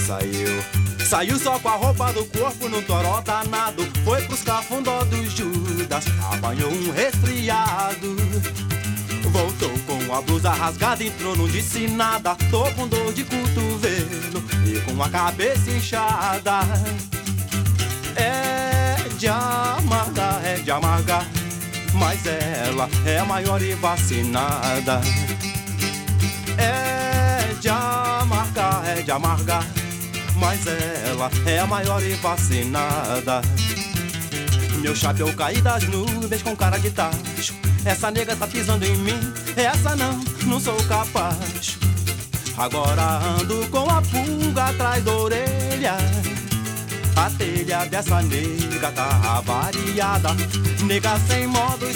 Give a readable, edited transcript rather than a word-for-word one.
Saiu só com a roupa do corpo no toró danado. Foi pros cafundó do Judas, apanhou um resfriado. Voltou com a blusa rasgada, entrou, não disse nada. Tô com dor de cotovelo e com a cabeça inchada. É de amargar, mas ela é a maior e vacinada. É de amargar, mas ela é a maior e vacinada. Meu chapéu cai das nuvens com cara de tacho. Essa nega tá pisando em mim, essa não sou capaz. Agora ando com a pulga atrás da orelha. A telha dessa nega tá avariada. Nega sem modos,